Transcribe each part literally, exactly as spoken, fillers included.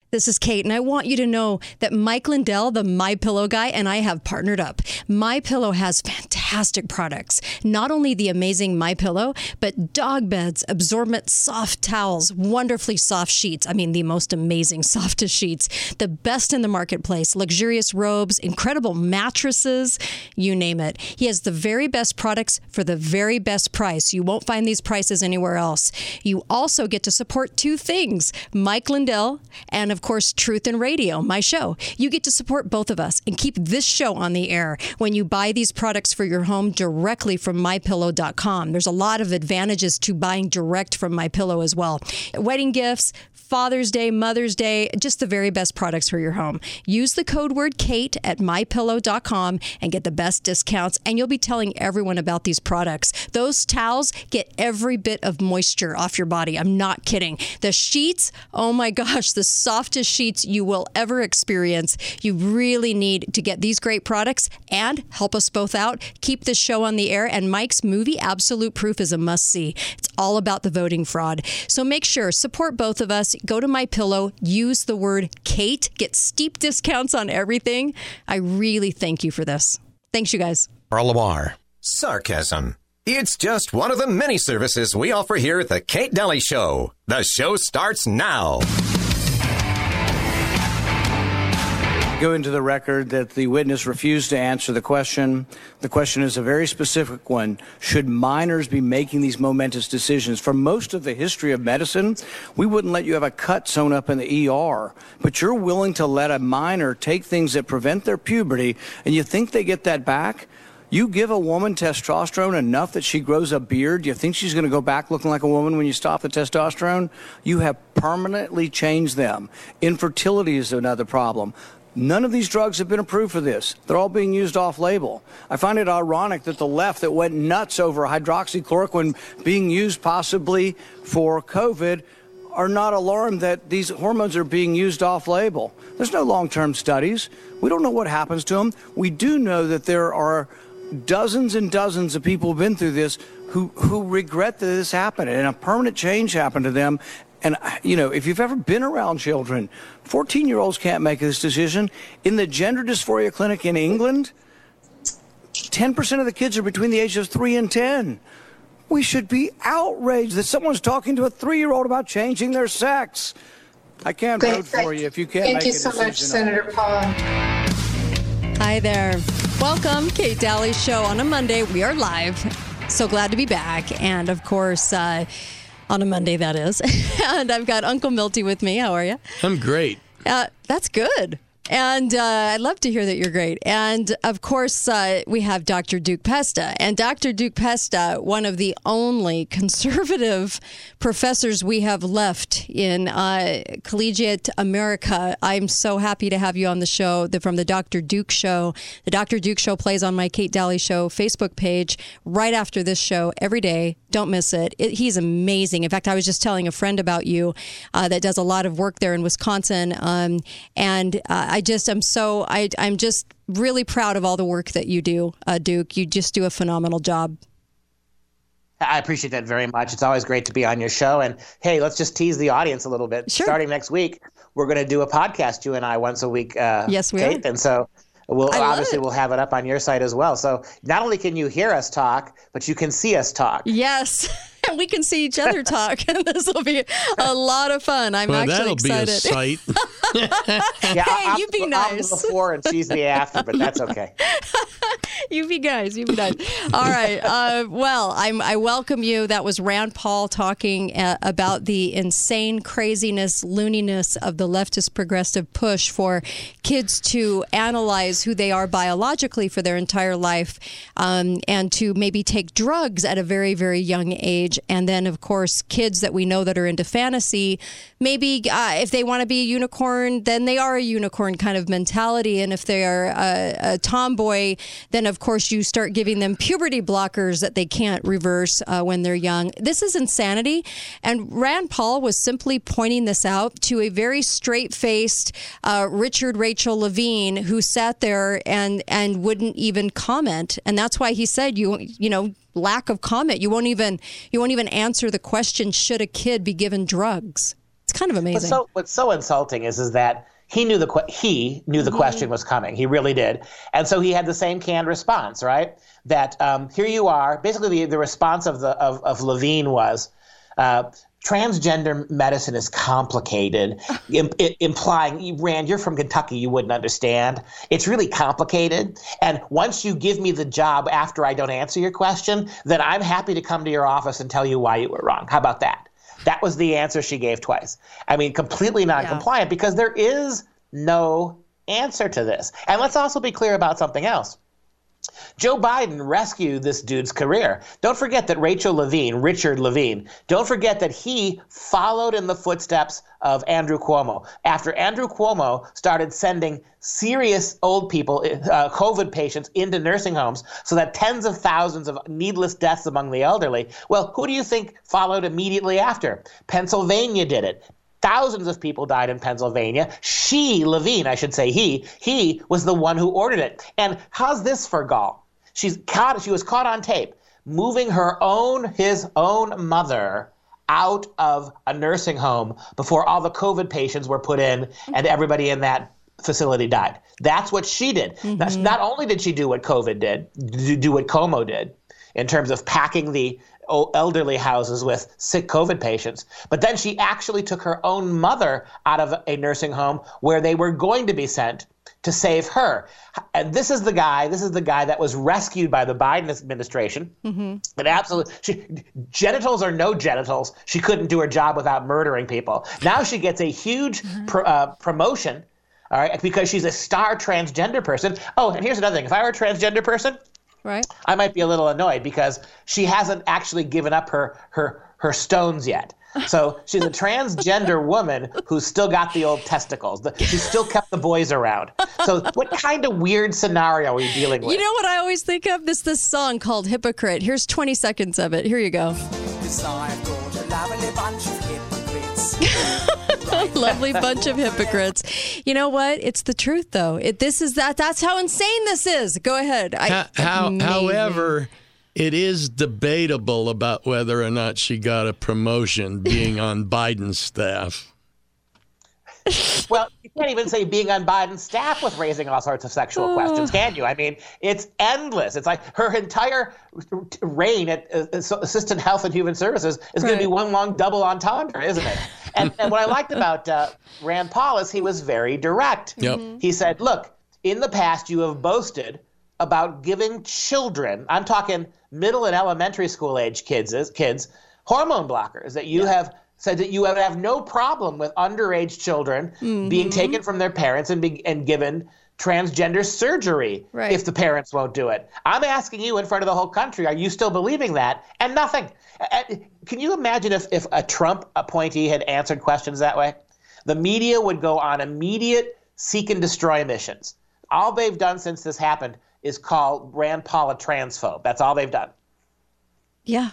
This is Kate, and I want you to know that Mike Lindell, the MyPillow guy, and I have partnered up. MyPillow has fantastic products. Not only the amazing MyPillow, but dog beds, absorbent soft towels, wonderfully soft sheets. I mean, the most amazing softest sheets. The best in the marketplace. Luxurious robes, incredible mattresses, you name it. He has the very best products for the very best price. You won't find these prices anywhere else. You also get to support two things, Mike Lindell and, of course, Truth in Radio, my show. You get to support both of us and keep this show on the air when you buy these products for your home directly from my pillow dot com. There's a lot of advantages to buying direct from MyPillow as well. Wedding gifts, Father's Day, Mother's Day, just the very best products for your home. Use the code word Kate at my pillow dot com and get the best discounts, and you'll be telling everyone about these products. Those towels get every bit of moisture off your body. I'm not kidding. The sheets, oh my gosh, the softest sheets you will ever experience. You really need to get these great products and help us both out. Keep this show on the air, and Mike's movie, Absolute Proof, is a must-see. It's all about the voting fraud. So make sure, support both of us. Go to MyPillow, use the word Kate, get steep discounts on everything. I really thank you for this. Thanks, you guys. Carl Lamar. Sarcasm. It's just one of the many services we offer here at the Kate Daly Show. The show starts now. Go into the record that the witness refused to answer the question. The question is a very specific one. Should minors be making these momentous decisions? For most of the history of medicine, we wouldn't let you have a cut sewn up in the E R. But you're willing to let a minor take things that prevent their puberty, and you think they get that back? You give a woman testosterone enough that she grows a beard, you think she's going to go back looking like a woman when you stop the testosterone? You have permanently changed them. Infertility is another problem. None of these drugs have been approved for this. They're all being used off-label. I find it ironic that the left that went nuts over hydroxychloroquine being used possibly for COVID are not alarmed that these hormones are being used off-label. There's no long-term studies. We don't know what happens to them. We do know that there are dozens and dozens of people who've been through this who, who regret that this happened and a permanent change happened to them. And, you know, if you've ever been around children, fourteen-year-olds can't make this decision. In the gender dysphoria clinic in England, ten percent of the kids are between the ages of three and ten. We should be outraged that someone's talking to a three-year-old about changing their sex. I can't Great. vote for you if you can't Thank make you a so decision. much, Senator Paul. Hi there. Welcome, Kate Daly Show on a Monday. We are live. So glad to be back. And, of course, uh, on a Monday, that is. And I've got Uncle Milty with me. How are you? I'm great. Uh, that's good. And uh, I'd love to hear that you're great. And, of course, uh, we have Doctor Duke Pesta. And Doctor Duke Pesta, one of the only conservative professors we have left in uh, collegiate America. I'm so happy to have you on the show, the, from the Doctor Duke Show. The Doctor Duke Show plays on my Kate Daly Show Facebook page right after this show every day. Don't miss it. it he's amazing. In fact, I was just telling a friend about you uh, that does a lot of work there in Wisconsin. Um, and uh, I just am so, I, I'm just really proud of all the work that you do, uh, Duke. You just do a phenomenal job. I appreciate that very much. It's always great to be on your show. And hey, let's just tease the audience a little bit. Sure. Starting next week, we're going to do a podcast, you and I, once a week. Uh, yes, we Kate. are. And so we'll I obviously love it. we'll have it up on your site as well. So not only can you hear us talk, but you can see us talk. Yes. And we can see each other talk. And this will be a lot of fun. I'm well, actually that'll excited. be a sight. Yeah, Hey, I'm, you be I'm nice. the before and she's the after, but that's okay. You be guys, you be nice. All right. Uh, well, I'm, I welcome you. That was Rand Paul talking uh, about the insane craziness, looniness of the leftist progressive push for kids to analyze who they are biologically for their entire life, um, and to maybe take drugs at a very, very young age. And then, of course, kids that we know that are into fantasy, maybe uh, if they want to be a unicorn, then they are a unicorn kind of mentality. And if they are a, a tomboy, then of course you start giving them puberty blockers that they can't reverse uh, when they're young. This is insanity. And Rand Paul was simply pointing this out to a very straight-faced uh, Richard Rachel Levine who sat there and and wouldn't even comment. And that's why he said, you you know, lack of comment. You won't even you won't even answer the question, should a kid be given drugs? It's kind of amazing. What's so, what's so insulting is, is that he knew the que- he knew the mm-hmm. question was coming. He really did. And so he had the same canned response, right? That um, here you are. Basically, the, the response of the of, of Levine was, uh, transgender medicine is complicated, Im- implying, Rand, you're from Kentucky, you wouldn't understand. It's really complicated. And once you give me the job after I don't answer your question, then I'm happy to come to your office and tell you why you were wrong. How about that? That was the answer she gave twice. I mean, completely non-compliant yeah. because there is no answer to this. And let's also be clear about something else. Joe Biden rescued this dude's career. Don't forget that Rachel Levine, Richard Levine, don't forget that he followed in the footsteps of Andrew Cuomo. After Andrew Cuomo started sending serious old people, uh, COVID patients, into nursing homes so that tens of thousands of needless deaths among the elderly, well, who do you think followed immediately after? Pennsylvania did it. Thousands of people died in Pennsylvania. She, Levine, I should say he, he was the one who ordered it. And how's this for gall? She's caught, she was caught on tape moving her own, his own mother out of a nursing home before all the COVID patients were put in and everybody in that facility died. That's what she did. Mm-hmm. That's, not only did she do what COVID did, do what Cuomo did in terms of packing the elderly houses with sick COVID patients, but then she actually took her own mother out of a nursing home where they were going to be sent to save her. And this is the guy, this is the guy that was rescued by the Biden administration. Mm-hmm. And absolutely, she, genitals or no genitals, she couldn't do her job without murdering people. Now she gets a huge mm-hmm. pr- uh, promotion, all right, because she's a star transgender person. Oh, and here's another thing. If I were a transgender person, right, I might be a little annoyed because she hasn't actually given up her her her stones yet. So she's a transgender woman who's still got the old testicles. The, she's still kept the boys around. So what kind of weird scenario are we dealing with? You know what I always think of? This this song called Hypocrite. Here's twenty seconds of it. Here you go. Lovely bunch of hypocrites. You know what? It's the truth, though. It, this is that. That's how insane this is. Go ahead. I, how, however, it is debatable about whether or not she got a promotion being on Biden's staff. Well, you can't even say being on Biden's staff with raising all sorts of sexual oh. questions, can you? I mean, it's endless. It's like her entire reign at uh, Assistant Health and Human Services is right. going to be one long double entendre, isn't it? And, and what I liked about uh, Rand Paul is he was very direct. Yep. Mm-hmm. He said, look, in the past you have boasted about giving children, I'm talking middle and elementary school age kids, kids hormone blockers, that you yeah. have said that you would have no problem with underage children mm-hmm. being taken from their parents and be, and given transgender surgery right. if the parents won't do it. I'm asking you in front of the whole country, are you still believing that? And nothing. Can you imagine if, if a Trump appointee had answered questions that way? The media would go on immediate seek and destroy missions. All they've done since this happened is call Rand Paul a transphobe. That's all they've done. Yeah.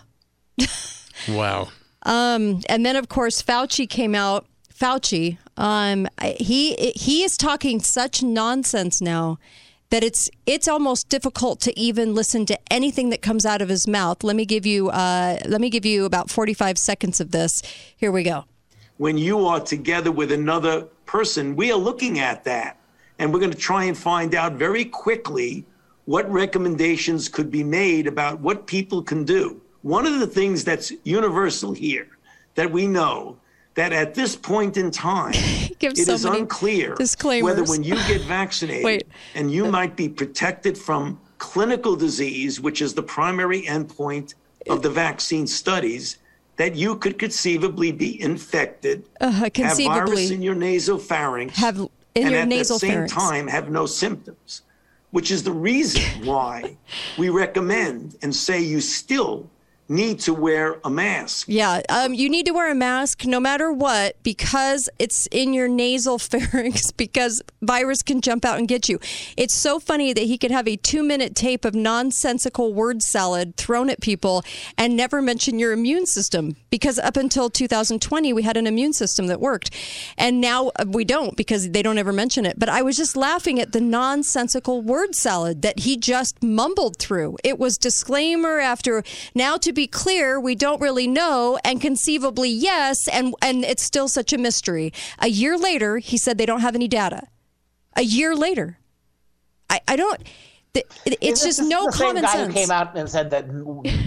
Wow. Um, and then, of course, Fauci came out. Fauci, um, he he is talking such nonsense now that it's it's almost difficult to even listen to anything that comes out of his mouth. Let me give you uh, let me give you about forty-five seconds of this. Here we go. When you are together with another person, we are looking at that, and we're going to try and find out very quickly what recommendations could be made about what people can do. One of the things that's universal here that we know that at this point in time, it so is unclear whether when you get vaccinated Wait. and you might be protected from clinical disease, which is the primary endpoint of the vaccine studies, that you could conceivably be infected, uh, conceivably have virus in your nasopharynx, have in and your at the same pharynx. time have no symptoms, which is the reason why we recommend and say you still need to wear a mask. Yeah, um, you need to wear a mask no matter what because it's in your nasal pharynx because virus can jump out and get you. It's so funny that he could have a two-minute tape of nonsensical word salad thrown at people and never mention your immune system because up until two thousand twenty, we had an immune system that worked. And now we don't because they don't ever mention it. But I was just laughing at the nonsensical word salad that he just mumbled through. It was disclaimer after now to be clear, we don't really know, and conceivably yes, and and it's still such a mystery. A year later, he said they don't have any data. A year later, I, I don't. It's just no the common same guy sense. Who came out and said that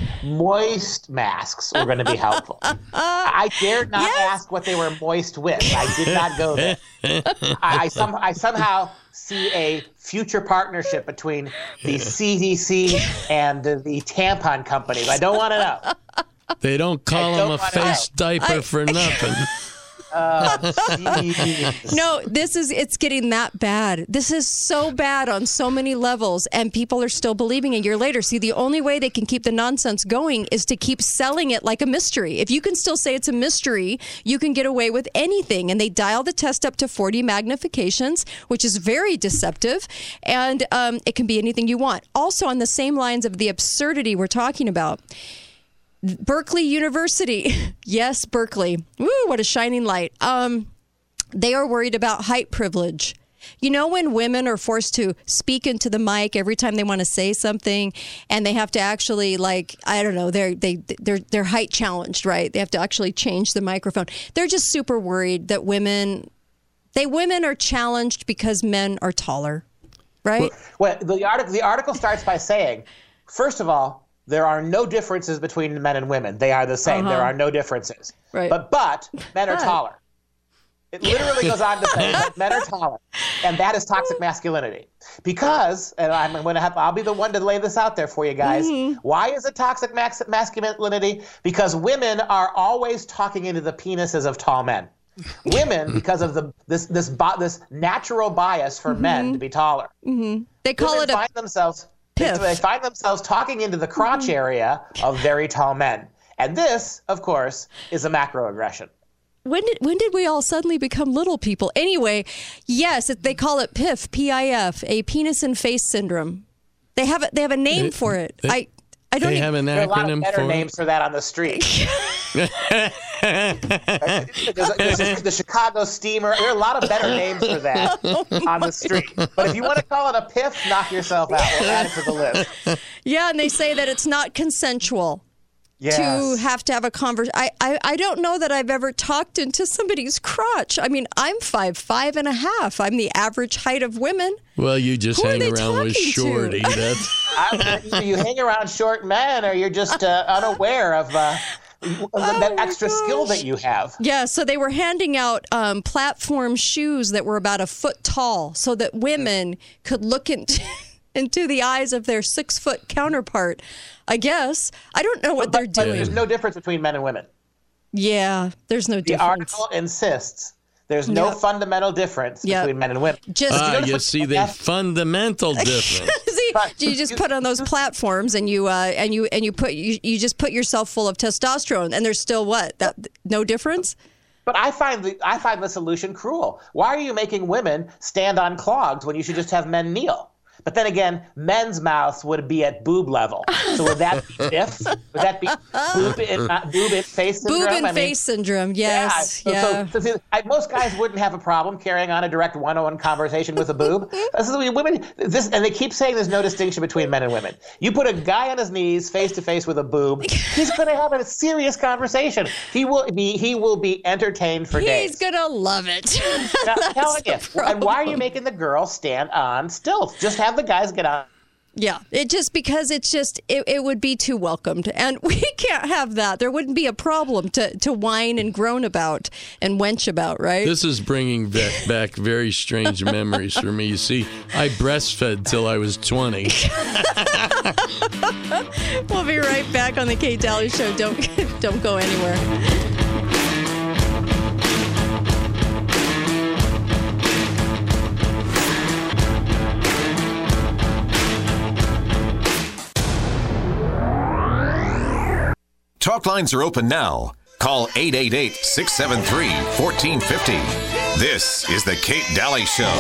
moist masks were going to be helpful. I dared not Yes. ask what they were moist with. I did not go there. I, I, some, I somehow see a future partnership between the C D C and the, the tampon companies. I don't want to know. They don't call I him don't a wanna face know. diaper I- for nothing. Oh, jeez. No, this is, it's getting that bad. This is so bad on so many levels, and people are still believing a year later. See, the only way they can keep the nonsense going is to keep selling it like a mystery. If you can still say it's a mystery, you can get away with anything. And they dial the test up to forty magnifications, which is very deceptive, and um, it can be anything you want. Also, on the same lines of the absurdity we're talking about, Berkeley University. Yes, Berkeley. Woo, what a shining light. Um, they are worried about height privilege. You know, when women are forced to speak into the mic every time they want to say something, and they have to actually, like, I don't know, they're they they're they're height challenged, right? They have to actually change the microphone. They're just super worried that women they women are challenged because men are taller, right? Well, the article the article starts by saying, first of all, there are no differences between men and women. They are the same. Uh-huh. There are no differences. Right. But but men are But. taller. It literally goes on to say that men are taller, and that is toxic masculinity. Because, and I'm going to have, I'll be the one to lay this out there for you guys. Mm-hmm. Why is it toxic max- masculinity? Because women are always talking into the penises of tall men. Women, because of the this this bi- this natural bias for Mm-hmm. men to be taller. Mm-hmm. They call Women it a find themselves they, piff. they find themselves talking into the crotch area of very tall men. And this, of course, is a macroaggression. When did when did we all suddenly become little people? Anyway, yes, it- they call it P I F, P I F, a penis and face syndrome. They have a, they have a name They- for it. they- I I don't They even, have an There are a lot of acronym better for names it. for that on the street. there's, there's, there's the Chicago Steamer. There are a lot of better names for that on the street. But if you want to call it a piff, knock yourself out. We'll add it to the list. yeah, and they say that it's not consensual Yes. to have to have a conversation. I, I I don't know that I've ever talked into somebody's crotch. I mean, I'm five five and a half. I'm the average height of women. Well, you just Who are hang they around with talking to? Shorty. That's I, either you hang around short men, or you're just uh, unaware of, uh, of that Oh my extra skill gosh. that you have. Yeah, so they were handing out um, platform shoes that were about a foot tall, so that women could look into into the eyes of their six foot counterpart. I guess I don't know what they're But doing. there's no difference between men and women. Yeah, there's no The difference. article insists there's no Yep. fundamental difference Yep. between men and women. Just ah, notice you what- see the yeah. fundamental difference. See, But- you just put on those platforms and you uh, and you and you put you, you just put yourself full of testosterone, and there's still what that no difference. But I find the I find the solution cruel. Why are you making women stand on clogs when you should just have men kneel? But then again, men's mouths would be at boob level. So would that be diff? Would that be boob in, uh, boob in face syndrome? Boob and I mean, face syndrome. Yes. Yeah. Yeah. So, so, so, see, I, most guys wouldn't have a problem carrying on a direct one-on-one conversation with a boob. This is, women, this, and they keep saying there's no distinction between men and women. You put a guy on his knees face to face with a boob, he's going to have a serious conversation. He will be he will be entertained for days. He's gonna love it. Now, That's telling the you. And why are you problem. making the girls stand on stilts? Just have the guys get on. Yeah, it just because it's just it, it would be too welcomed, and we can't have that. There wouldn't be a problem to to whine and groan about and wench about, right? This is bringing back, back very strange memories for me. You see, I breastfed till I was twenty. We'll be right back on the Kate Daly Show. Don't don't go anywhere. Talk lines are open now. Call eight eight eight, six seven three, one four five zero. This is the Kate Daly Show.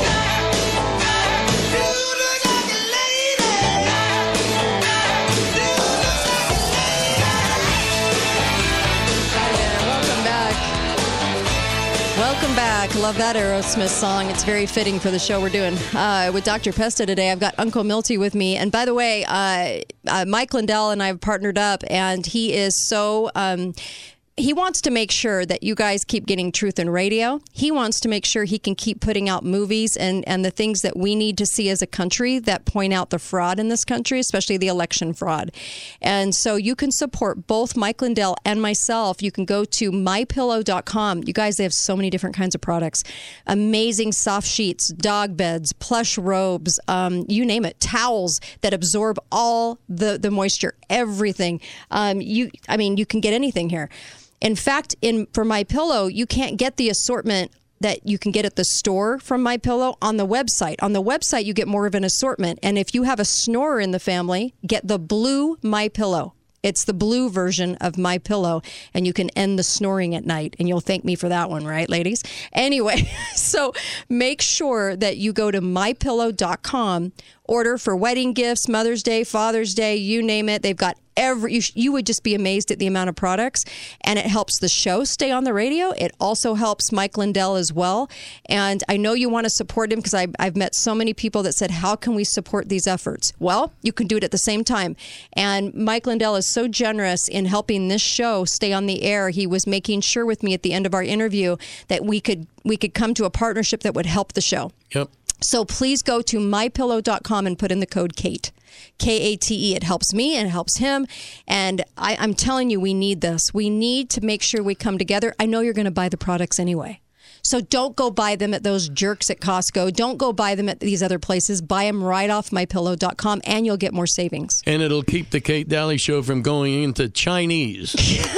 Welcome back. Welcome back. Love that Aerosmith song. It's very fitting for the show we're doing uh, with Doctor Pesta today. I've got Uncle Milty with me. And by the way, uh, uh, Mike Lindell and I have partnered up, and he is so... Um, He wants to make sure that you guys keep getting Truth in Radio. He wants to make sure he can keep putting out movies and, and the things that we need to see as a country that point out the fraud in this country, especially the election fraud. And so you can support both Mike Lindell and myself. You can go to my pillow dot com. You guys, they have so many different kinds of products. Amazing soft sheets, dog beds, plush robes, um, you name it, towels that absorb all the, the moisture, everything. Um, you, I mean, you can get anything here. In fact, in for MyPillow, you can't get the assortment that you can get at the store from MyPillow on the website. On the website, you get more of an assortment. And if you have a snorer in the family, get the blue MyPillow. It's the blue version of MyPillow, and you can end the snoring at night. And you'll thank me for that one, right, ladies? Anyway, so make sure that you go to my pillow dot com, order for wedding gifts, Mother's Day, Father's Day, you name it. They've got every, you, you would just be amazed at the amount of products, and it helps the show stay on the radio. It also helps Mike Lindell as well. And I know you want to support him because I've met so many people that said, how can we support these efforts? Well, you can do it at the same time. And Mike Lindell is so generous in helping this show stay on the air. He was making sure with me at the end of our interview that we could we could come to a partnership that would help the show. Yep. So please go to my pillow dot com and put in the code KATE. K A T E. It helps me and it helps him. And I, I'm telling you, we need this. We need to make sure we come together. I know you're going to buy the products anyway. So don't go buy them at those jerks at Costco. Don't go buy them at these other places. Buy them right off my pillow dot com and you'll get more savings. And it'll keep the Kate Daly Show from going into Chinese.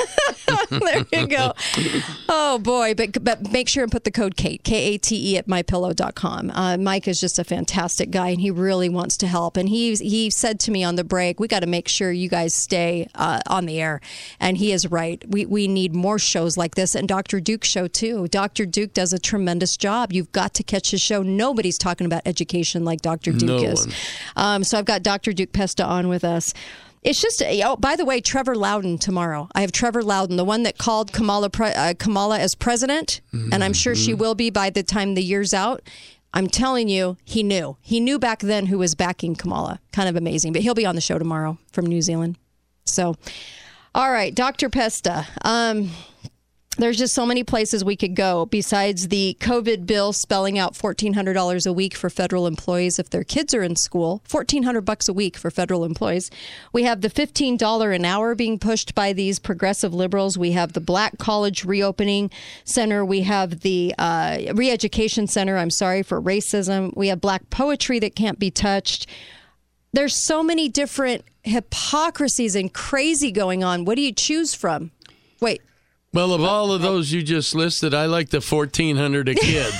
There you go. Oh, boy. But but make sure and put the code KATE, K A T E, at my pillow dot com. Uh, Mike is just a fantastic guy, and he really wants to help. And he, he said to me on the break, we got to make sure you guys stay uh, on the air. And he is right. We, we need more shows like this. And Doctor Duke's show, too. Doctor Duke does a tremendous job. You've got to catch his show. Nobody's talking about education like Doctor Duke no is. One. Um, so I've got Doctor Duke Pesta on with us. It's just, oh, by the way, Trevor Loudon tomorrow. I have Trevor Loudon, the one that called Kamala pre- uh, Kamala as president, mm-hmm. and I'm sure she will be by the time the year's out. I'm telling you, he knew. He knew back then who was backing Kamala. Kind of amazing. But he'll be on the show tomorrow from New Zealand. So, all right, Doctor Pesta. Um, There's just so many places we could go besides the COVID bill spelling out fourteen hundred dollars a week for federal employees if their kids are in school, fourteen hundred bucks a week for federal employees. We have the fifteen dollars an hour being pushed by these progressive liberals. We have the Black College Reopening Center. We have the uh, Re-Education Center, I'm sorry, for racism. We have Black poetry that can't be touched. There's so many different hypocrisies and crazy going on. What do you choose from? Wait. Well, of all of those you just listed, I like the fourteen hundred a kid.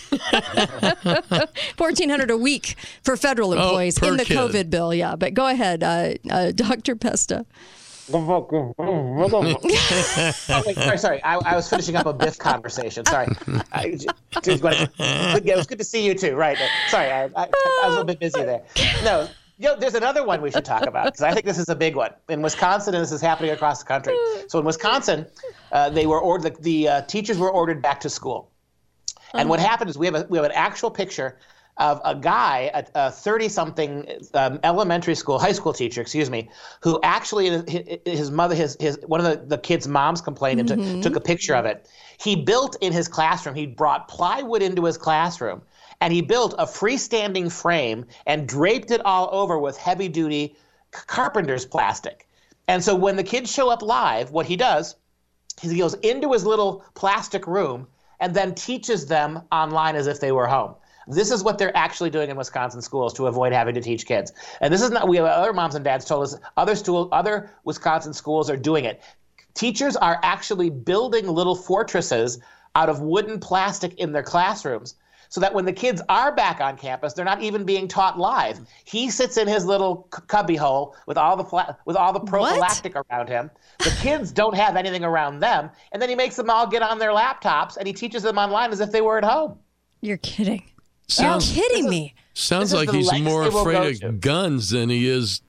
fourteen hundred a week for federal employees oh, in the kid. COVID bill, yeah. But go ahead, uh, uh, Doctor Pesta. oh, wait, sorry, sorry. I, I was finishing up a Biff conversation. Sorry. I, it, was good to see you too. Right. Sorry, I, I, I was a little bit busy there. No. You know, there's another one we should talk about because I think this is a big one. In Wisconsin, and this is happening across the country. So in Wisconsin, uh, they were ordered. The, the uh, teachers were ordered back to school. And what happened is we have a, we have an actual picture of a guy, a thirty-something um, elementary school, high school teacher, excuse me, who actually his, his mother, his his one of the, the kids' moms complained and mm-hmm. took, took a picture of it. He built in his classroom. He brought plywood into his classroom. And he built a freestanding frame and draped it all over with heavy-duty carpenter's plastic. And so when the kids show up live, what he does is he goes into his little plastic room and then teaches them online as if they were home. This is what they're actually doing in Wisconsin schools to avoid having to teach kids. And this is not, we have other moms and dads told us other school, other Wisconsin schools are doing it. Teachers are actually building little fortresses out of wooden plastic in their classrooms, so that when the kids are back on campus, they're not even being taught live. He sits in his little cubby hole with all the fla- with all the prophylactic what? around him. The kids don't have anything around them, and then he makes them all get on their laptops and he teaches them online as if they were at home. You're kidding. Sounds, You're kidding is, me. Sounds like he's more afraid of guns than he is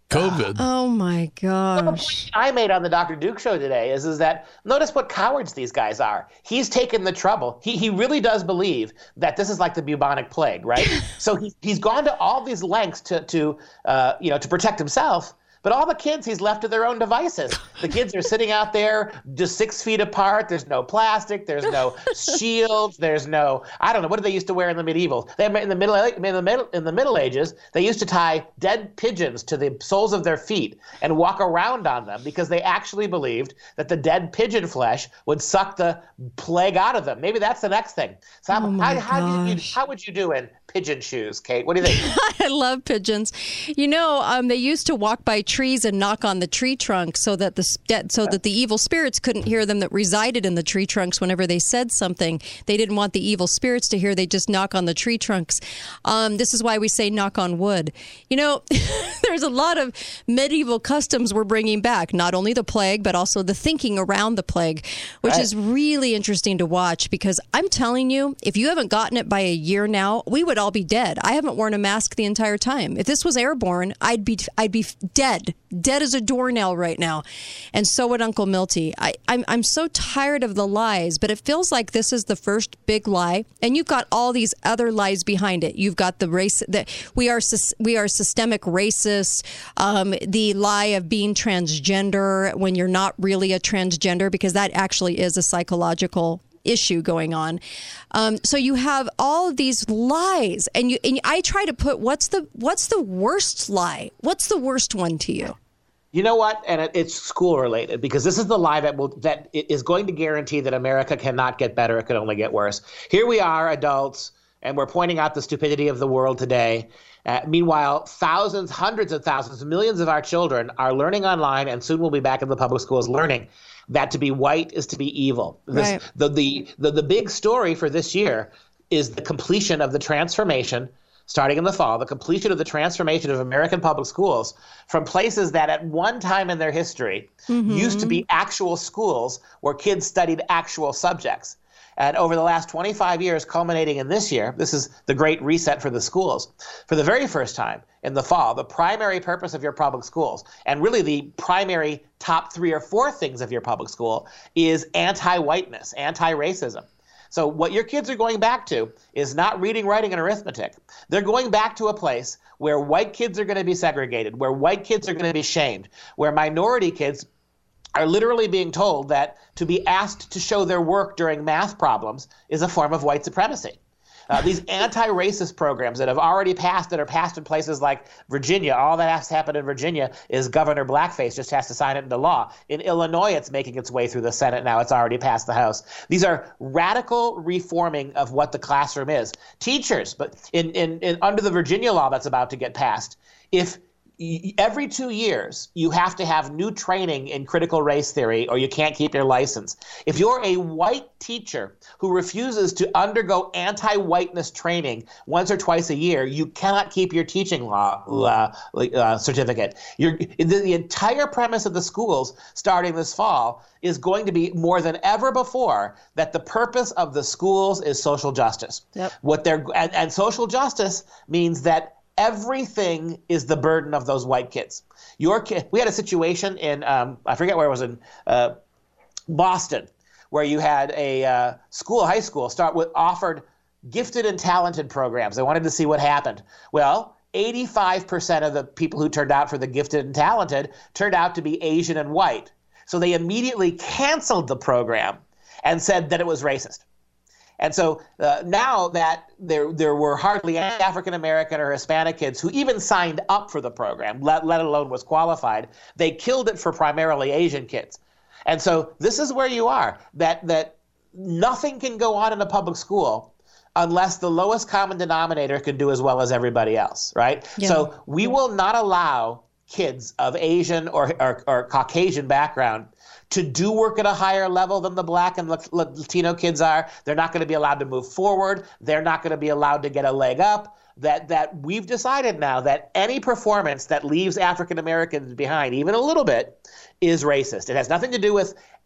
COVID. Oh my gosh. I made on the Doctor Duke show today is, is that notice what cowards these guys are. He's taken the trouble. He he really does believe that this is like the bubonic plague, right? So he, he's gone to all these lengths to, to uh, you know, to protect himself. But all the kids, he's left to their own devices. The kids are sitting out there just six feet apart. There's no plastic. There's no shields. There's no, I don't know, what did they used to wear in the medieval? They in the middle in the middle in the Middle Ages, they used to tie dead pigeons to the soles of their feet and walk around on them because they actually believed that the dead pigeon flesh would suck the plague out of them. Maybe that's the next thing. So oh how, how, how, do you, how would you do in pigeon shoes, Kate? What do you think? I love pigeons. You know, um, they used to walk by trees and knock on the tree trunks so that the so that the evil spirits couldn't hear them that resided in the tree trunks. Whenever they said something they didn't want the evil spirits to hear, they just knock on the tree trunks. Um, this is why we say knock on wood. You know, there's a lot of medieval customs we're bringing back, not only the plague, but also the thinking around the plague, which right. is really interesting to watch because I'm telling you, if you haven't gotten it by a year now, we would all be dead. I haven't worn a mask the entire time. If this was airborne, I'd be I'd be dead, dead as a doornail right now. And so would Uncle Milty. I, I'm I'm so tired of the lies, but it feels like this is the first big lie, and you've got all these other lies behind it. You've got the race that we are we are systemic racists, um, the lie of being transgender when you're not really a transgender, because that actually is a psychological issue going on. Um, so you have all of these lies, and you and I try to put what's the what's the worst lie? What's the worst one to you? You know what? And it, it's school related, because this is the lie that will that is going to guarantee that America cannot get better. It could only get worse. Here we are, adults, and we're pointing out the stupidity of the world today. Uh, meanwhile, thousands, hundreds of thousands, millions of our children are learning online, and soon we'll be back in the public schools learning that to be white is to be evil. This, right. the, the, the, the big story for this year is the completion of the transformation, starting in the fall, the completion of the transformation of American public schools from places that at one time in their history mm-hmm. used to be actual schools where kids studied actual subjects. And over the last twenty-five years, culminating in this year, this is the great reset for the schools. For the very first time in the fall, the primary purpose of your public schools, and really the primary top three or four things of your public school, is anti-whiteness, anti-racism. So what your kids are going back to is not reading, writing, and arithmetic. They're going back to a place where white kids are going to be segregated, where white kids are going to be shamed, where minority kids are literally being told that to be asked to show their work during math problems is a form of white supremacy. Uh, these anti-racist programs that have already passed, that are passed in places like Virginia, all that has to happen in Virginia is Governor Blackface just has to sign it into law. In Illinois, it's making its way through the Senate now. It's already passed the House. These are radical reforming of what the classroom is. Teachers, but in, in, in under the Virginia law that's about to get passed, if every two years, you have to have new training in critical race theory or you can't keep your license. If you're a white teacher who refuses to undergo anti-whiteness training once or twice a year, you cannot keep your teaching law uh, uh, certificate. You're, the, the entire premise of the schools starting this fall is going to be more than ever before that the purpose of the schools is social justice. Yep. What they're and, and social justice means that everything is the burden of those white kids. Your kid, we had a situation in, um, I forget where it was, in uh, Boston, where you had a uh, school, high school, start with offered gifted and talented programs. They wanted to see what happened. Well, eighty-five percent of the people who turned out for the gifted and talented turned out to be Asian and white. So they immediately canceled the program and said that it was racist. And so uh, now that there there were hardly any African American or Hispanic kids who even signed up for the program, let, let alone was qualified, they killed it for primarily Asian kids. And so this is where you are, that that nothing can go on in a public school unless the lowest common denominator can do as well as everybody else, right? Yeah. So we will not allow kids of Asian or, or, or Caucasian background to do work at a higher level than the Black and Latino kids are. They're not going to be allowed to move forward. They're not going to be allowed to get a leg up. That that we've decided now that any performance that leaves African Americans behind, even a little bit, is racist. It has nothing to do with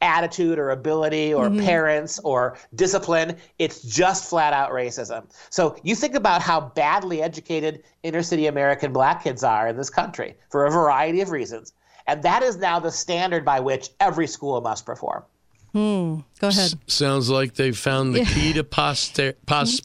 attitude or ability or mm-hmm. parents or discipline. It's just flat out racism. So you think about how badly educated inner city American black kids are in this country for a variety of reasons. And that is now the standard by which every school must perform. Hmm. Go ahead. S- sounds like they found the yeah. key to poster. Pos-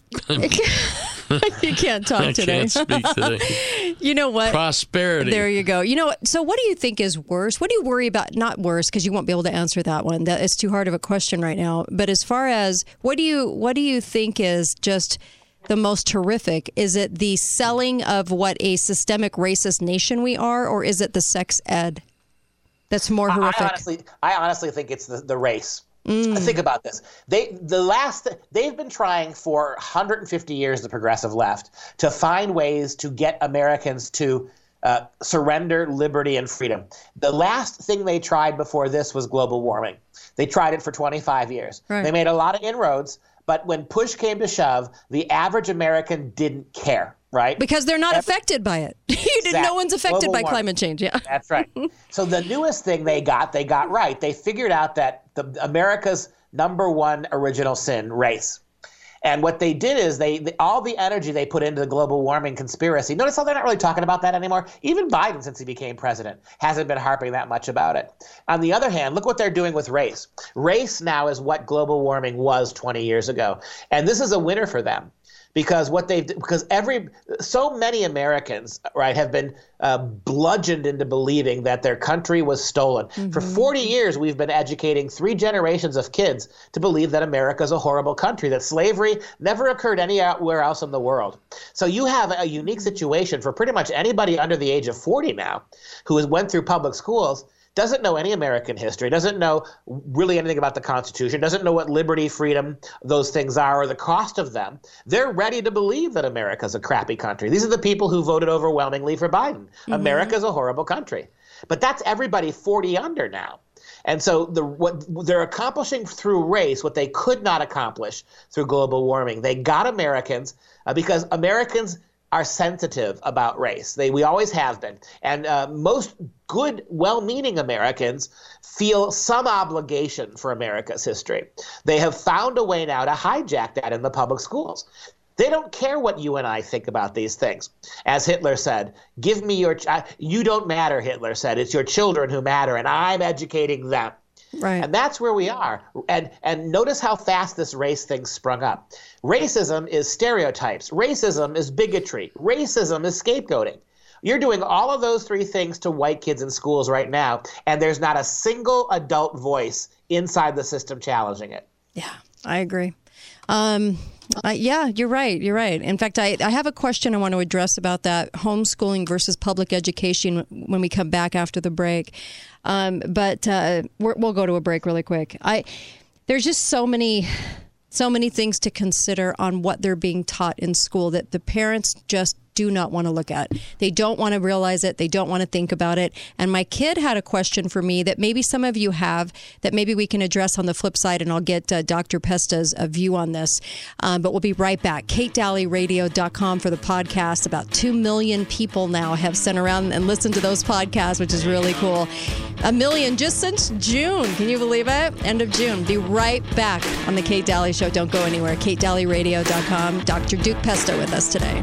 you can't talk I today. I can't speak today. You know what? Prosperity. There you go. You know what? So what do you think is worse? What do you worry about? Not worse, because you won't be able to answer that one. That is too hard of a question right now. But as far as what do you what do you think is just the most terrific? Is it the selling of what a systemic racist nation we are, or is it the sex ed that's more horrific? I honestly, I honestly think it's the, the race. Mm. Think about this. They the last they've been trying for one hundred fifty years, the progressive left, to find ways to get Americans to uh, surrender liberty and freedom. The last thing they tried before this was global warming. They tried it for twenty-five years. Right. They made a lot of inroads, but when push came to shove, the average American didn't care. Right? Because they're not Every, affected by it. you exactly. didn't, no one's affected Global by warming. climate change. Yeah, that's right. So the newest thing they got, they got right. They figured out that the America's number one original sin, race. And what they did is they, they all the energy they put into the global warming conspiracy. Notice how they're not really talking about that anymore. Even Biden, since he became president, hasn't been harping that much about it. On the other hand, look what they're doing with race. Race now is what global warming was twenty years ago. And this is a winner for them. Because what they've because every so many Americans, right, have been uh, bludgeoned into believing that their country was stolen. Mm-hmm. For forty years, we've been educating three generations of kids to believe that America is a horrible country, that slavery never occurred anywhere else in the world. So you have a unique situation for pretty much anybody under the age of forty now who has went through public schools, doesn't know any American history, doesn't know really anything about the Constitution, doesn't know what liberty, freedom, those things are, or the cost of them. They're ready to believe that America's a crappy country. These are the people who voted overwhelmingly for Biden. Mm-hmm. America's a horrible country. But that's everybody forty under now. And so the, what they're accomplishing through race, what they could not accomplish through global warming. They got Americans uh, because Americans are sensitive about race. They we always have been. And uh, most good, well-meaning Americans feel some obligation for America's history. They have found a way now to hijack that in the public schools. They don't care what you and I think about these things. As Hitler said, give me your, ch- you don't matter, Hitler said. It's your children who matter, and I'm educating them. Right. And that's where we are. And and notice how fast this race thing sprung up. Racism is stereotypes. Racism is bigotry. Racism is scapegoating. You're doing all of those three things to white kids in schools right now, and there's not a single adult voice inside the system challenging it. Yeah, I agree. Um, uh, yeah, you're right. You're right. In fact, I, I have a question I want to address about that homeschooling versus public education when we come back after the break. Um, but uh, we're, we'll go to a break really quick. I there's just so many, so many things to consider on what they're being taught in school that the parents just do not want to look at. They don't want to realize it. They don't want to think about it. And my kid had a question for me that maybe some of you have that maybe we can address on the flip side, and I'll get uh, Doctor Pesta's uh, view on this. Um, but we'll be right back. Kate Daly Radio dot com for the podcast. About two million people now have sent around and listened to those podcasts, which is really cool. A million just since June. Can you believe it? End of June. Be right back on the Kate Daly Show. Don't go anywhere. Kate Daly Radio dot com. Doctor Duke Pesta with us today.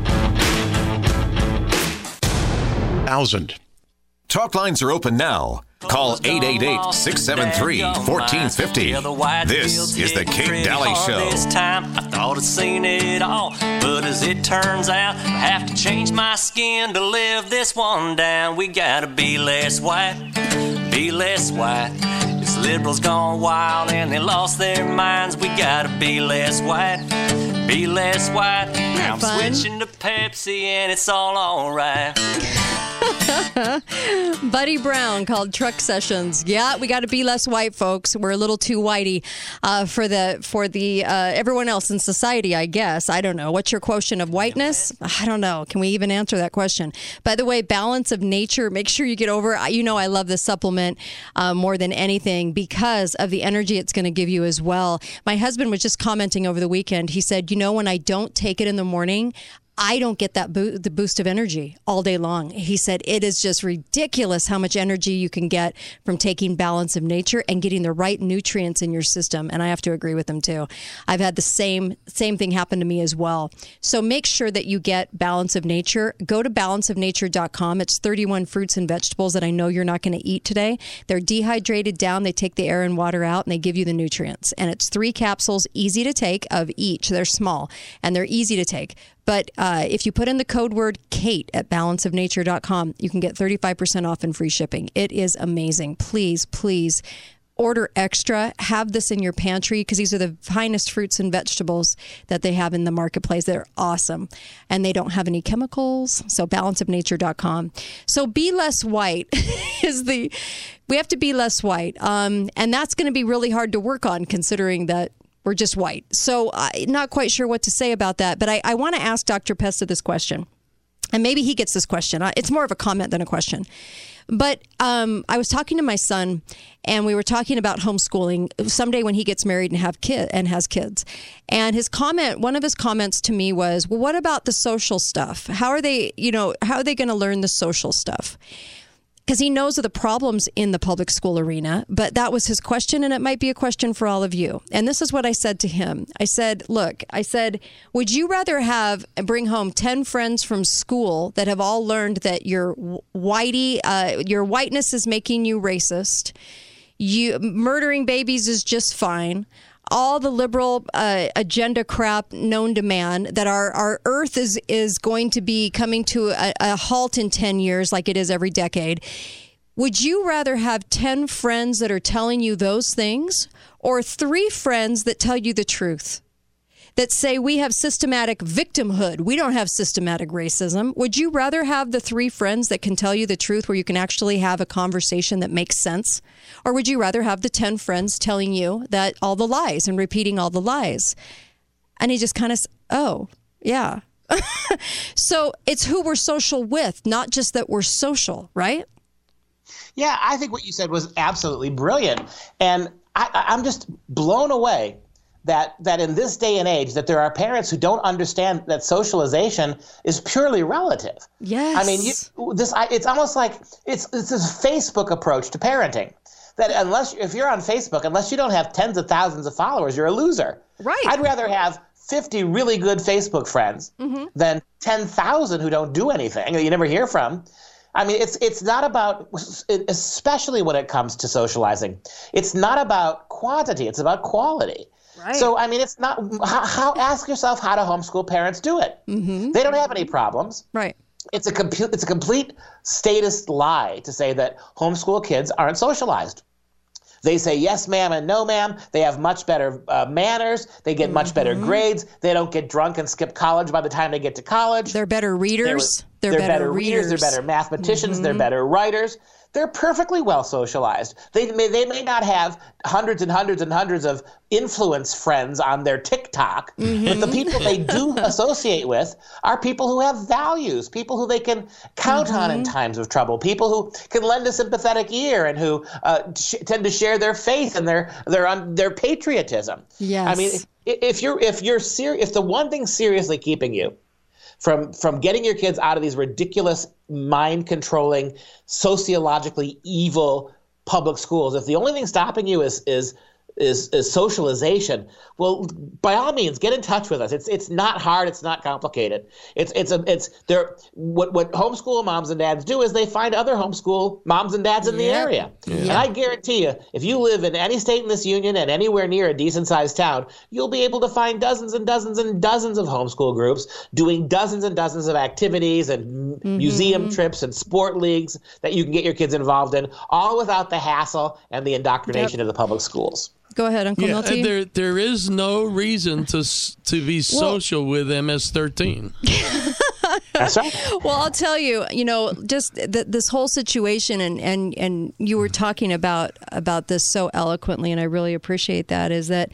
Thousand. Talk lines are open now. Call eight eight eight, six seven three, one four five zero. This is the Kate Daly Show. This time I thought I'd seen it all, but as it turns out, I have to change my skin to live this one down. We gotta be less white, be less white. This liberals gone wild and they lost their minds. We gotta be less white, be less white. Now I'm fun. switching to Pepsi and it's all alright. Buddy Brown called Truck Sessions. Yeah, we got to be less white, folks. We're a little too whitey uh, for the for the uh, everyone else in society, I guess. I don't know. What's your quotient of whiteness? I don't know. Can we even answer that question? By the way, balance of nature. Make sure you get over. You know, I love this supplement uh, more than anything because of the energy it's going to give you as well. My husband was just commenting over the weekend. He said, you know, when I don't take it in the morning, I don't get that bo- the boost of energy all day long. He said it is just ridiculous how much energy you can get from taking Balance of Nature and getting the right nutrients in your system. And I have to agree with him too. I've had the same same thing happen to me as well. So make sure that you get Balance of Nature. Go to balance of nature dot com. It's thirty-one fruits and vegetables that I know you're not going to eat today. They're dehydrated down. They take the air and water out, and they give you the nutrients. And it's three capsules, easy to take, of each. They're small, and they're easy to take. But uh, if you put in the code word Kate at balance of nature dot com, you can get thirty-five percent off and free shipping. It is amazing. Please, please order extra. Have this in your pantry because these are the finest fruits and vegetables that they have in the marketplace. They're awesome. And they don't have any chemicals. So balance of nature dot com. So be less white is the, we have to be less white. Um, and that's going to be really hard to work on considering that we're just white. So I'm not quite sure what to say about that. But I, I want to ask Doctor Pesta this question. And maybe he gets this question. It's more of a comment than a question. But um, I was talking to my son, and we were talking about homeschooling someday when he gets married and have kid and has kids. And his comment, one of his comments to me was, "Well, what about the social stuff? How are they, you know, how are they going to learn the social stuff?" Because he knows of the problems in the public school arena, but that was his question, and it might be a question for all of you. And this is what I said to him. I said, look, I said, would you rather have bring home ten friends from school that have all learned that your whitey, uh, your whiteness is making you racist, you murdering babies is just fine, all the liberal uh, agenda crap known to man, that our, our earth is, is going to be coming to a, a halt in ten years like it is every decade. Would you rather have ten friends that are telling you those things or three friends that tell you the truth? That say we have systematic victimhood. We don't have systematic racism. Would you rather have the three friends that can tell you the truth where you can actually have a conversation that makes sense? Or would you rather have the ten friends telling you that all the lies and repeating all the lies? And he just kind of, oh, yeah. So it's who we're social with, not just that we're social, right? Yeah, I think what you said was absolutely brilliant. And I, I'm just blown away that that in this day and age that there are parents who don't understand that socialization is purely relative. Yes. I mean, you, this I, it's almost like it's it's this Facebook approach to parenting. That unless if you're on Facebook, unless you don't have tens of thousands of followers, you're a loser. Right. I'd rather have fifty really good Facebook friends mm-hmm. than ten thousand who don't do anything that you never hear from. I mean, it's it's not about, especially when it comes to socializing, it's not about quantity, it's about quality. Right. So, I mean, it's not how, how ask yourself how do homeschool parents do it? Mm-hmm. They don't have any problems. Right. It's a compu- it's a complete statist lie to say that homeschool kids aren't socialized. They say yes, ma'am, and no, ma'am. They have much better uh, manners. They get mm-hmm. much better grades. They don't get drunk and skip college by the time they get to college. They're better readers. They're, they're, they're better, better readers. readers. They're better mathematicians. Mm-hmm. They're better writers. They're perfectly well socialized. They may they may not have hundreds and hundreds and hundreds of influence friends on their TikTok, mm-hmm. but the people they do associate with are people who have values, people who they can count mm-hmm. on in times of trouble, people who can lend a sympathetic ear and who uh, sh- tend to share their faith and their their um, their patriotism. Yes. I mean, if, if you're if you're ser- if the one thing seriously keeping you From from getting your kids out of these ridiculous, mind-controlling, sociologically evil public schools, if the only thing stopping you is is is, is socialization, well, by all means, get in touch with us. It's it's not hard. It's not complicated. It's it's a it's there. What what homeschool moms and dads do is they find other homeschool moms and dads in the yep. area. Yeah. And I guarantee you, if you live in any state in this union and anywhere near a decent-sized town, you'll be able to find dozens and dozens and dozens of homeschool groups doing dozens and dozens of activities and mm-hmm. museum trips and sport leagues that you can get your kids involved in, all without the hassle and the indoctrination yep. of the public schools. Go ahead, Uncle yeah, Milty. There, there is no reason to to be social well, with M S thirteen. That's right. Well, I'll tell you, you know, just th- this whole situation, and, and, and you were talking about about this so eloquently, and I really appreciate that, is that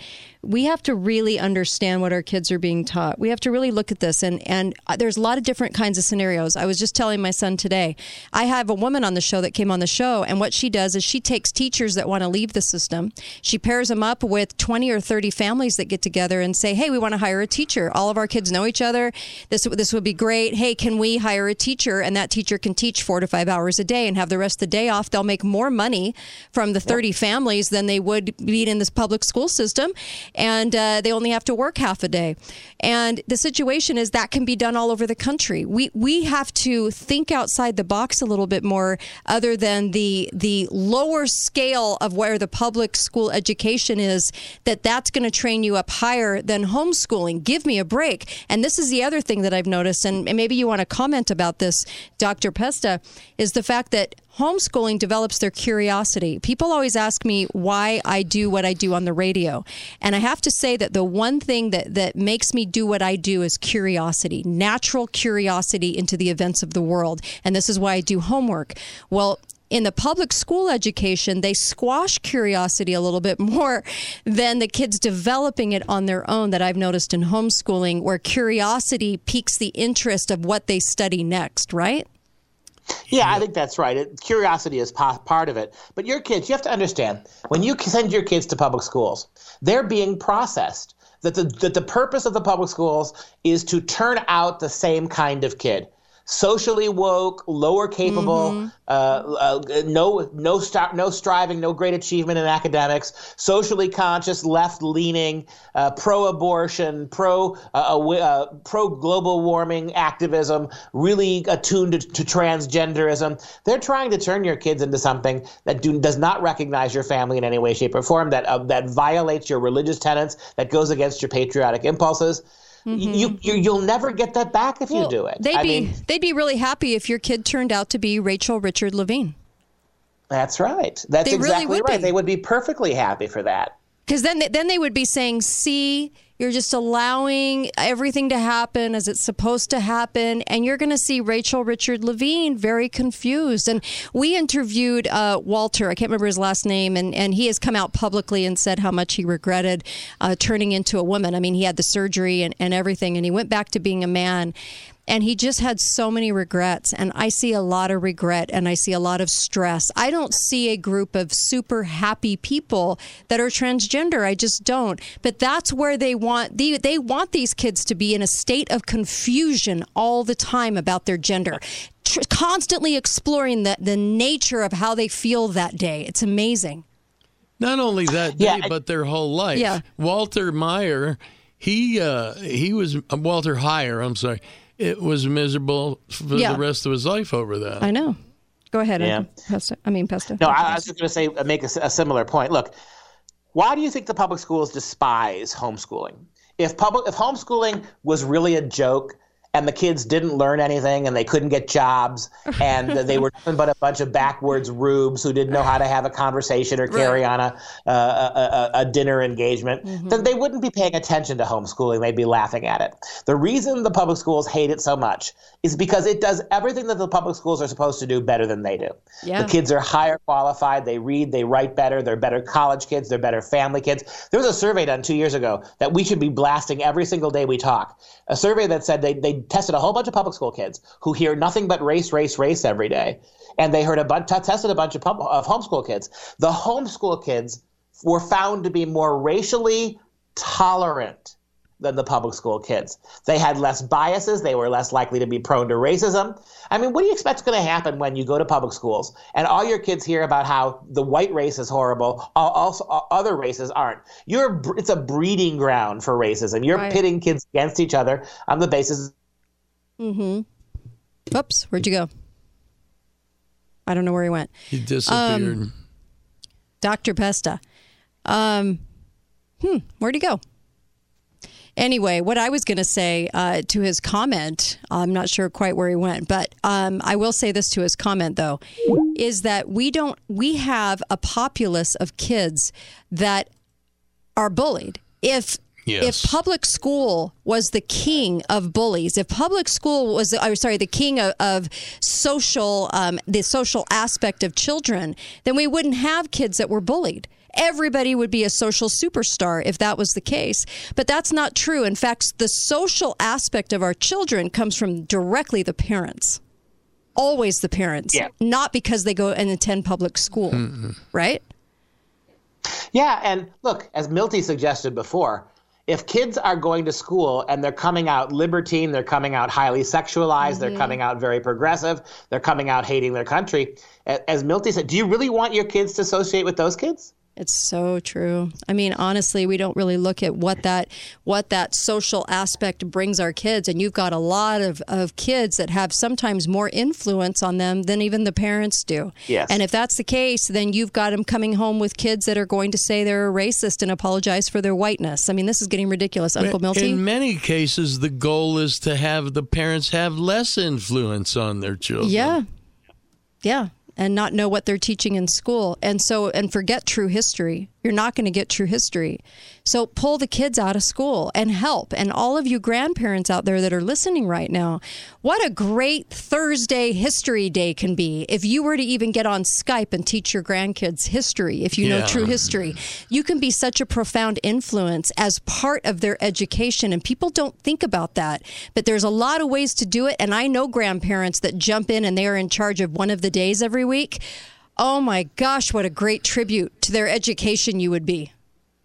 we have to really understand what our kids are being taught. We have to really look at this. And, and there's a lot of different kinds of scenarios. I was just telling my son today, I have a woman on the show that came on the show, and what she does is she takes teachers that want to leave the system. She pairs them up with twenty or thirty families that get together and say, hey, we want to hire a teacher. All of our kids know each other. This, this would be great. Hey, can we hire a teacher? And that teacher can teach four to five hours a day and have the rest of the day off. They'll make more money from the thirty yep. families than they would be in this public school system. And uh, they only have to work half a day. And the situation is that can be done all over the country. We we have to think outside the box a little bit more, other than the the lower scale of where the public school education is, that that's going to train you up higher than homeschooling. Give me a break. And this is the other thing that I've noticed, and maybe you want to comment about this, Doctor Pesta, is the fact that homeschooling develops their curiosity. People always ask me why I do what I do on the radio. And I have to say that the one thing that, that makes me do what I do is curiosity, natural curiosity into the events of the world. And this is why I do homework. Well, in the public school education, they squash curiosity a little bit more than the kids developing it on their own, that I've noticed in homeschooling, where curiosity piques the interest of what they study next, right? Yeah, I think that's right. It, curiosity is pa- part of it. But your kids, you have to understand, when you send your kids to public schools, they're being processed. That the, that the purpose of the public schools is to turn out the same kind of kid. Socially woke, lower capable, mm-hmm. uh, uh, no no st- no striving, no great achievement in academics, socially conscious, left-leaning, uh, pro-abortion, pro uh, uh, pro global warming activism, really attuned to, to transgenderism. They're trying to turn your kids into something that do, does not recognize your family in any way, shape, or form, that uh, that violates your religious tenets, that goes against your patriotic impulses. Mm-hmm. You, you you'll never get that back if well, you do it. They'd I be mean, they'd be really happy if your kid turned out to be Rachel Richard Levine. That's right. That's they exactly really right. Be. They would be perfectly happy for that. Because then, then they would be saying, see, you're just allowing everything to happen as it's supposed to happen. And you're going to see Rachel Richard Levine very confused. And we interviewed uh, Walter, I can't remember his last name, and, and he has come out publicly and said how much he regretted uh, turning into a woman. I mean, he had the surgery and, and everything, and he went back to being a man. And he just had so many regrets. And I see a lot of regret, and I see a lot of stress. I don't see a group of super happy people that are transgender. I just don't. But that's where they want they, they want these kids to be in a state of confusion all the time about their gender, Tr- constantly exploring the, the nature of how they feel that day. It's amazing. Not only that day, yeah, I, but their whole life. Yeah. Walter Meyer, he uh, he was uh, Walter Heyer. I'm sorry. It was miserable for yeah. the rest of his life over that. I know. Go ahead. Yeah. Pesta. I mean, Pesta. No, I, I was just going to say, make a, a similar point. Look, why do you think the public schools despise homeschooling? If public, if homeschooling was really a joke, and the kids didn't learn anything, and they couldn't get jobs, and they were nothing but a bunch of backwards rubes who didn't know how to have a conversation or carry right. on a, a, a, a dinner engagement, mm-hmm. then they wouldn't be paying attention to homeschooling. They'd be laughing at it. The reason the public schools hate it so much is because it does everything that the public schools are supposed to do better than they do. Yeah. The kids are higher qualified. They read, they write better. They're better college kids. They're better family kids. There was a survey done two years ago that we should be blasting every single day we talk. A survey that said they, they tested a whole bunch of public school kids who hear nothing but race, race, race every day. And they heard a bunch, t- tested a bunch of, pub, of homeschool kids. The homeschool kids were found to be more racially tolerant than the public school kids. They had less biases. They were less likely to be prone to racism. I mean, what do you expect is going to happen when you go to public schools and all your kids hear about how the white race is horrible, also other races aren't? You're, it's a breeding ground for racism. You're right. pitting kids against each other on the basis. Mm-hmm. Oops, where'd you go? I don't know where he went. He disappeared. Um, Doctor Pesta. Um, hmm, where'd he go? Anyway, what I was going to say uh, to his comment, I'm not sure quite where he went, but um, I will say this to his comment, though, is that we don't, we have a populace of kids that are bullied. If Yes. If public school was the king of bullies, if public school was, I'm sorry, the king of, of social, um, the social aspect of children, then we wouldn't have kids that were bullied. Everybody would be a social superstar if that was the case. But that's not true. In fact, the social aspect of our children comes from directly the parents. Always the parents. Yeah. Not because they go and attend public school. Mm-hmm. Right? Yeah. And look, as Milty suggested before, if kids are going to school and they're coming out libertine, they're coming out highly sexualized, mm-hmm. they're coming out very progressive, they're coming out hating their country, as Milty said, do you really want your kids to associate with those kids? It's so true. I mean, honestly, we don't really look at what that what that social aspect brings our kids. And you've got a lot of, of kids that have sometimes more influence on them than even the parents do. Yes. And if that's the case, then you've got them coming home with kids that are going to say they're a racist and apologize for their whiteness. I mean, this is getting ridiculous, Uncle Milty. In many cases, the goal is to have the parents have less influence on their children. Yeah. Yeah. And not know what they're teaching in school. And so, and forget true history. You're not going to get true history. So pull the kids out of school and help. And all of you grandparents out there that are listening right now, what a great Thursday history day can be if you were to even get on Skype and teach your grandkids history, if you yeah. know true history. You can be such a profound influence as part of their education. And people don't think about that. But there's a lot of ways to do it. And I know grandparents that jump in and they are in charge of one of the days every week. Oh my gosh, what a great tribute to their education you would be.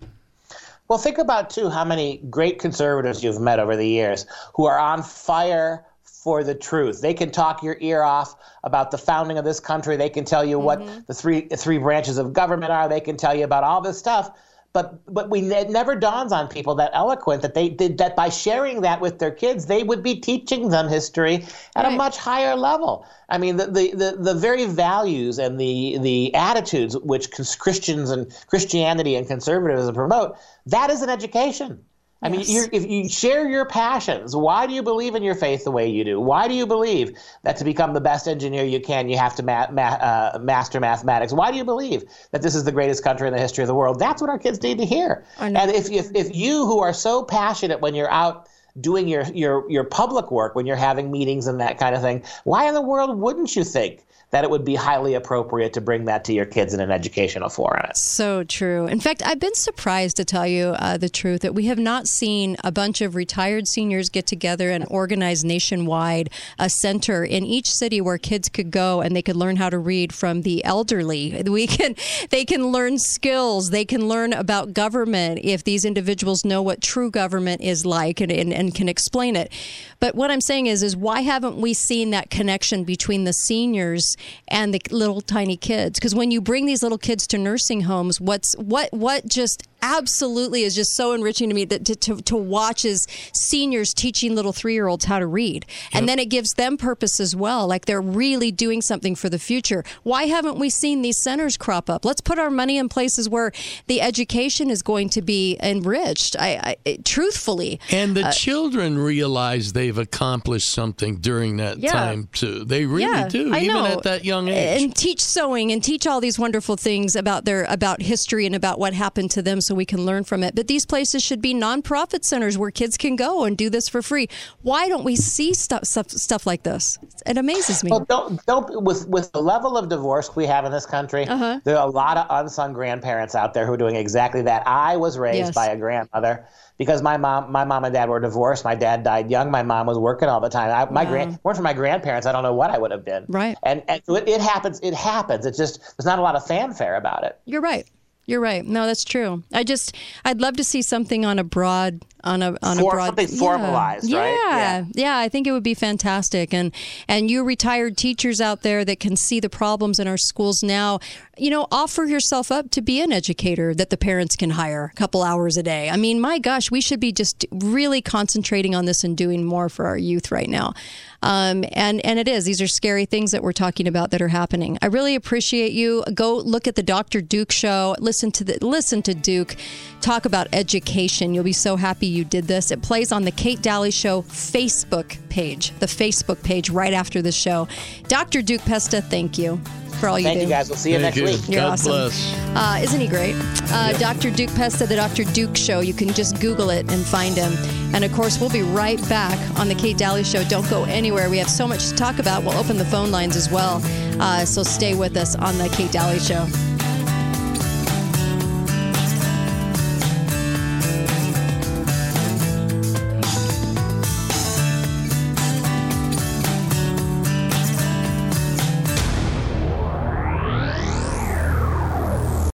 Well, think about, too, how many great conservatives you've met over the years who are on fire for the truth. They can talk your ear off about the founding of this country. They can tell you mm-hmm. what the three three branches of government are. They can tell you about all this stuff. But but we it never dawns on people that eloquent that they did that by sharing that with their kids, they would be teaching them history at right. a much higher level. I mean, the, the, the, the very values and the the attitudes which Christians and Christianity and conservatism promote, that is an education. I yes. mean, you're, if you share your passions, why do you believe in your faith the way you do? Why do you believe that to become the best engineer you can, you have to ma- ma- uh, master mathematics? Why do you believe that this is the greatest country in the history of the world? That's what our kids need to hear. And if, if if you who are so passionate when you're out doing your, your, your public work, when you're having meetings and that kind of thing, why in the world wouldn't you think that it would be highly appropriate to bring that to your kids in an educational forum? So true. In fact, I've been surprised, to tell you uh, the truth, that we have not seen a bunch of retired seniors get together and organize nationwide a center in each city where kids could go and they could learn how to read from the elderly. We can, they can learn skills. They can learn about government if these individuals know what true government is like and, and, and can explain it. But what I'm saying is, is why haven't we seen that connection between the seniors and the little tiny kids? Because when you bring these little kids to nursing homes, what's what what just absolutely is just so enriching to me that to, to, to watch is seniors teaching little three-year-olds how to read. And yep. then it gives them purpose as well, like they're really doing something for the future. Why haven't we seen these centers crop up? Let's put our money in places where the education is going to be enriched, I, I truthfully. And the uh, children realize they've accomplished something during that yeah. time, too. They really yeah, do, I even know. at that young age. And teach sewing and teach all these wonderful things about their about history and about what happened to them so we can learn from it. But these places should be nonprofit centers where kids can go and do this for free. Why don't we see stuff stuff, stuff like this? It amazes me. Well, don't, don't, with, with the level of divorce we have in this country, uh-huh. there are a lot of unsung grandparents out there who are doing exactly that. I was raised yes. by a grandmother because my mom my mom and dad were divorced. My dad died young. My mom was working all the time. I, my wow. grand, weren't for my grandparents, I don't know what I would have been. Right. And, and it, it happens. It happens. It's just there's not a lot of fanfare about it. You're right. You're right. No, that's true. I just, I'd love to see something on a broad, on a on For, a broad, something formalized, yeah, right? Yeah, yeah. I think it would be fantastic. And and you retired teachers out there that can see the problems in our schools now, you know, offer yourself up to be an educator that the parents can hire a couple hours a day. I mean, my gosh, we should be just really concentrating on this and doing more for our youth right now. Um, and, and it is. These are scary things that we're talking about that are happening. I really appreciate you. Go look at the Doctor Duke show. Listen to the listen to Duke talk about education. You'll be so happy you did this. It plays on the Kate Daly Show Facebook page, the Facebook page right after the show. Doctor Duke Pesta, thank you for all you thank do. Thank you, guys. We'll see you thank next you. week. You're God awesome. Bless. Uh, isn't he great? Uh, yep. Doctor Duke Pesta, the Doctor Duke Show. You can just Google it and find him. And, of course, we'll be right back on the Kate Daly Show. Don't go anywhere. We have so much to talk about. We'll open the phone lines as well. Uh, so stay with us on the Kate Daly Show.